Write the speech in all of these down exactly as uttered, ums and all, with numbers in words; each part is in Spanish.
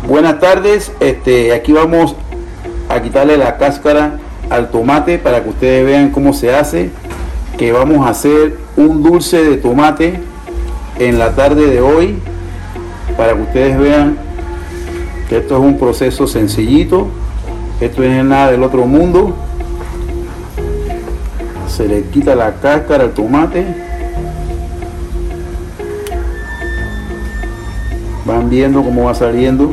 Buenas tardes, este, aquí vamos a quitarle la cáscara al tomate para que ustedes vean cómo se hace, que vamos a hacer un dulce de tomate en la tarde de hoy, para que ustedes vean que esto es un proceso sencillito, esto no es nada del otro mundo. Se le quita la cáscara al tomate. Van viendo cómo va saliendo.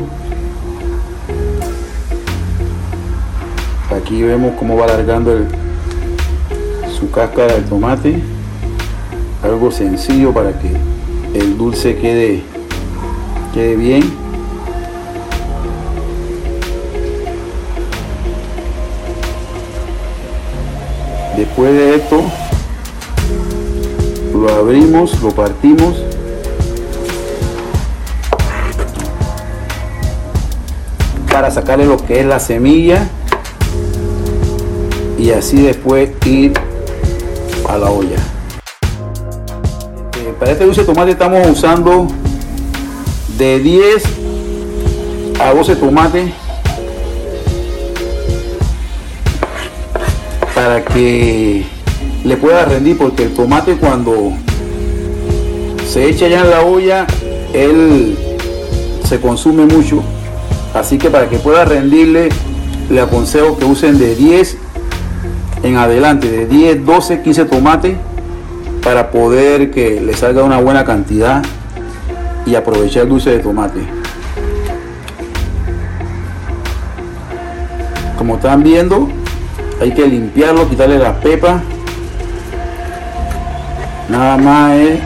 Aquí vemos cómo va alargando el, su cáscara del tomate. Algo sencillo para que el dulce quede, quede bien. Después de esto, lo abrimos, lo partimos. Para sacarle lo que es la semilla. Y así después ir a la olla. Eh, para este dulce de tomate estamos usando de diez a doce tomates, para que le pueda rendir, porque el tomate cuando se echa ya en la olla, él se consume mucho. Así que para que pueda rendirle, le aconsejo que usen de diez en adelante, de diez, doce, quince tomates, para poder que le salga una buena cantidad y aprovechar el dulce de tomate. Como están viendo, hay que limpiarlo, quitarle las pepas. Nada más es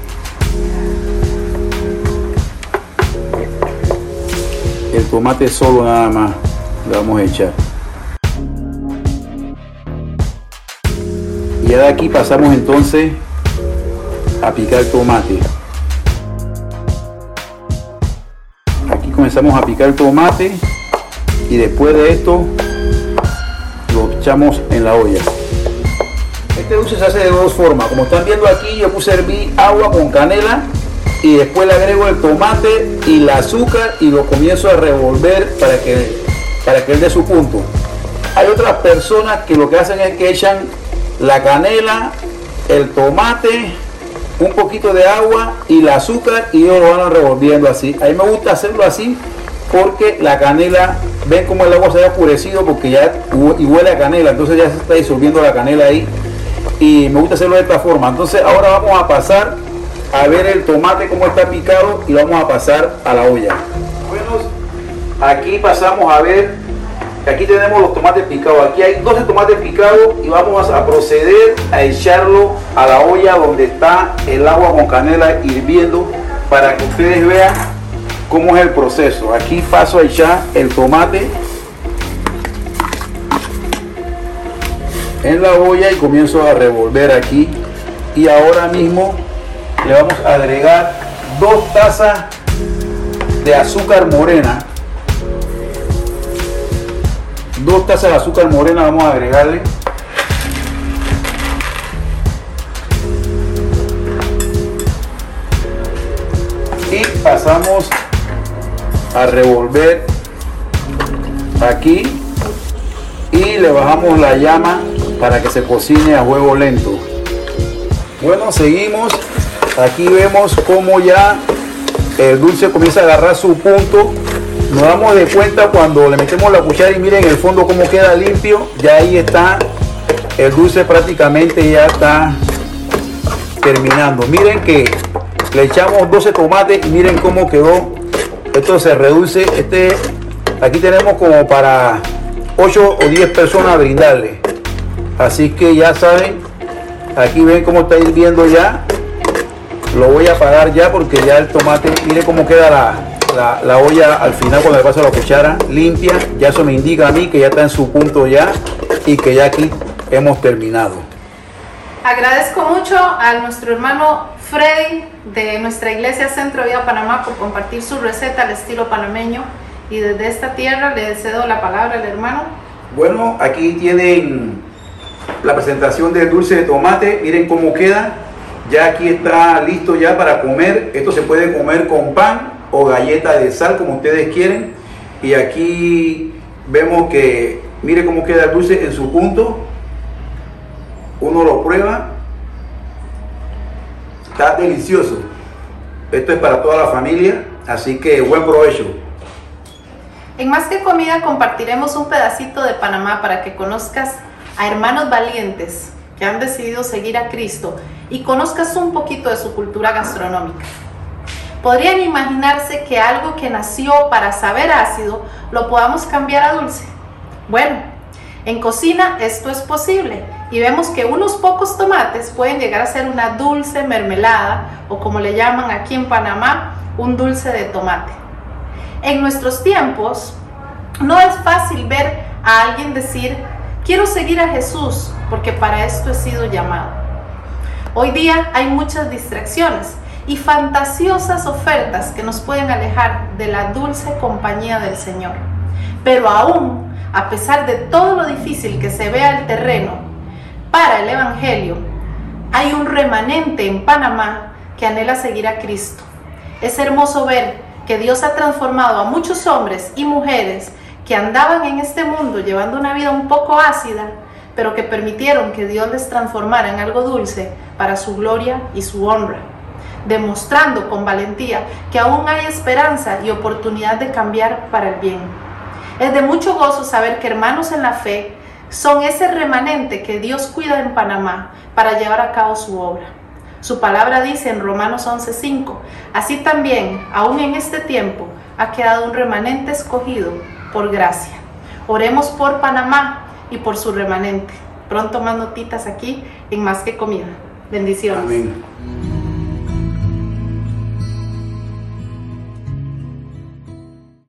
el tomate solo, nada más le vamos a echar. Y ya de aquí pasamos entonces a picar el tomate. Aquí comenzamos a picar el tomate y después de esto lo echamos en la olla. Este dulce se hace de dos formas. Como están viendo aquí, yo puse a hervir agua con canela y después le agrego el tomate y el azúcar y lo comienzo a revolver para que, para que él dé su punto. Hay otras personas que lo que hacen es que echan la canela, el tomate, un poquito de agua y el azúcar y ellos lo van revolviendo así. A mí me gusta hacerlo así porque la canela, ven como el agua se ha oscurecido porque ya y huele a canela, entonces ya se está disolviendo la canela ahí, y me gusta hacerlo de esta forma. Entonces ahora vamos a pasar a ver el tomate cómo está picado y vamos a pasar a la olla. Bueno, aquí pasamos a ver. Aquí tenemos los tomates picados. Aquí hay doce tomates picados y vamos a proceder a echarlo a la olla donde está el agua con canela hirviendo, para que ustedes vean cómo es el proceso. Aquí paso a echar el tomate en la olla y comienzo a revolver aquí. Y ahora mismo le vamos a agregar dos tazas de azúcar morena. Dos tazas de azúcar morena vamos a agregarle. Y pasamos a revolver aquí y le bajamos la llama para que se cocine a fuego lento. Bueno, seguimos. Aquí vemos cómo ya el dulce comienza a agarrar su punto. Nos damos de cuenta cuando le metemos la cuchara y miren el fondo cómo queda limpio. Ya ahí está, el dulce prácticamente ya está terminando. Miren que le echamos doce tomates y miren cómo quedó. Esto se reduce. Este, aquí tenemos como para ocho o diez personas a brindarle. Así que ya saben, aquí ven cómo está hirviendo ya. Lo voy a apagar ya porque ya el tomate, miren cómo queda la... La, la olla al final cuando le paso la cuchara limpia. Ya eso me indica a mí que ya está en su punto ya y que ya aquí hemos terminado. Agradezco mucho a nuestro hermano Freddy de nuestra iglesia Centro Vida Panamá por compartir su receta al estilo panameño, y desde esta tierra le cedo la palabra al hermano. Bueno, aquí tienen la presentación del dulce de tomate. Miren cómo queda. Ya aquí está listo ya para comer. Esto se puede comer con pan o galleta de sal, como ustedes quieren. Y aquí vemos que, mire cómo queda el dulce en su punto. Uno lo prueba. Está delicioso. Esto es para toda la familia, así que buen provecho. En Más que Comida compartiremos un pedacito de Panamá para que conozcas a hermanos valientes que han decidido seguir a Cristo y conozcas un poquito de su cultura gastronómica. ¿Podrían imaginarse que algo que nació para saber ácido lo podamos cambiar a dulce? Bueno, en cocina esto es posible y vemos que unos pocos tomates pueden llegar a ser una dulce mermelada o, como le llaman aquí en Panamá, un dulce de tomate. En nuestros tiempos no es fácil ver a alguien decir: quiero seguir a Jesús porque para esto he sido llamado. Hoy día hay muchas distracciones y fantasiosas ofertas que nos pueden alejar de la dulce compañía del Señor. Pero aún, a pesar de todo lo difícil que se vea el terreno para el Evangelio, hay un remanente en Panamá que anhela seguir a Cristo. Es hermoso ver que Dios ha transformado a muchos hombres y mujeres que andaban en este mundo llevando una vida un poco ácida, pero que permitieron que Dios les transformara en algo dulce para su gloria y su honra, demostrando con valentía que aún hay esperanza y oportunidad de cambiar para el bien. Es de mucho gozo saber que hermanos en la fe son ese remanente que Dios cuida en Panamá para llevar a cabo su obra. Su palabra dice en Romanos once cinco: así también, aún en este tiempo, ha quedado un remanente escogido por gracia. Oremos por Panamá y por su remanente. Pronto más notitas aquí en Más que Comida. Bendiciones. Amén.